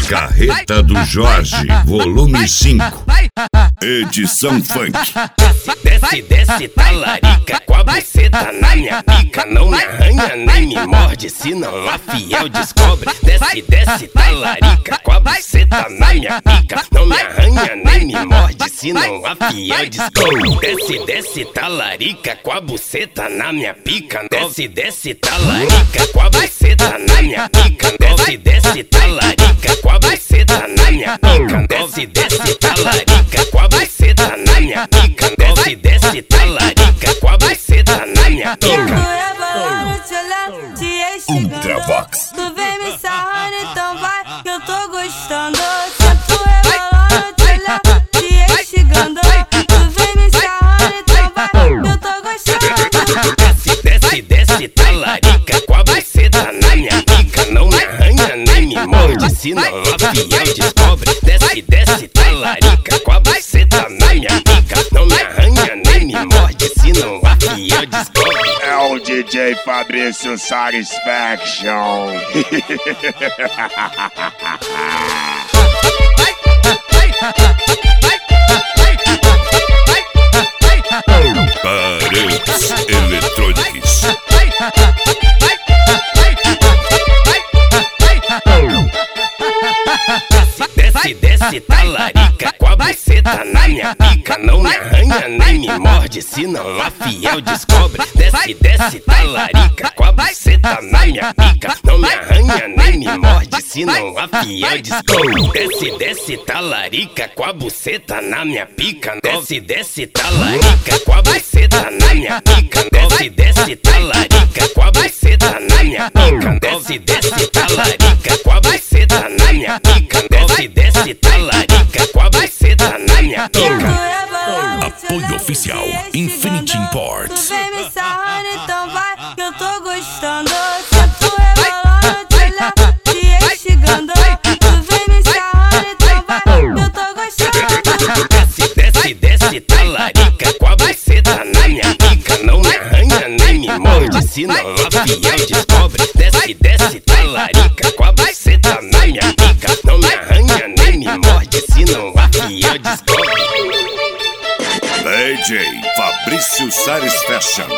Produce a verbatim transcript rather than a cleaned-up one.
Carreta do Jorge, volume cinco, edição funk. Desce, desce, talarica, com a buceta na minha pica. Não me arranha nem me morde, senão a fiel descobre. Desce, desce, talarica, com a buceta na minha pica. Não me arranha nem me morde, senão a fiel descobre. Desce, desce, talarica, com a buceta na minha pica. Desce, desce, talarica, com a buceta na minha pica. Desce, desce, talarica, com a buceta na minha pica. Desce, desce, talarica, com a buceta na minha pica. Desce, desce, talarica, com a buceta na minha pica. Ultravox. Tu vem me sarrando, então vai, que eu tô gostando. Se tu rebolando, te olhar, te instigando. Tu vem me sarrando, então vai, que eu tô gostando. Desce, desce, desce, talarica, com a buceta na minha pica. Não me arranha nem me morde, senão a fiel descobre. Desce, desce, talarica, com a buceta na minha pica. Não me arranha nem me morde, senão a fiel descobre. É o D J Fabrício Satisfaction. Paredes Eletrônicos. Desce, desce, talarica, com a buceta na minha pica. Não me arranha nem me morde, senão a fiel descobre. Desce, desce, talarica, com a buceta na minha pica. Não me arranha nem me morde, senão a fiel descobre. Desce, desce, talarica, com a buceta na minha pica. Desce, desce, talarica, com a buceta na minha pica. Desce, desce, talarica, com a buceta na minha pica. Desce, desce, talarica, com a buceta na minha pica. Desce, desce, talarica, com a buceta na minha pica. Apoio oficial Infinity Imports. Tu vem me sarrando, então vai, que eu tô gostando. Se tu rebolando, te olhar, te instigando. Tu vem me sarrando, então vai, que eu tô gostando. Desce, desce, desce, talarica, com a buceta na minha pica. Não me arranha nem me morde, senão a fiel descobre. Desce, desce, talarica, com a buceta na minha pica. Não me arranha nem me morde, senão a fiel descobre. D J Fabrício Satisfaction.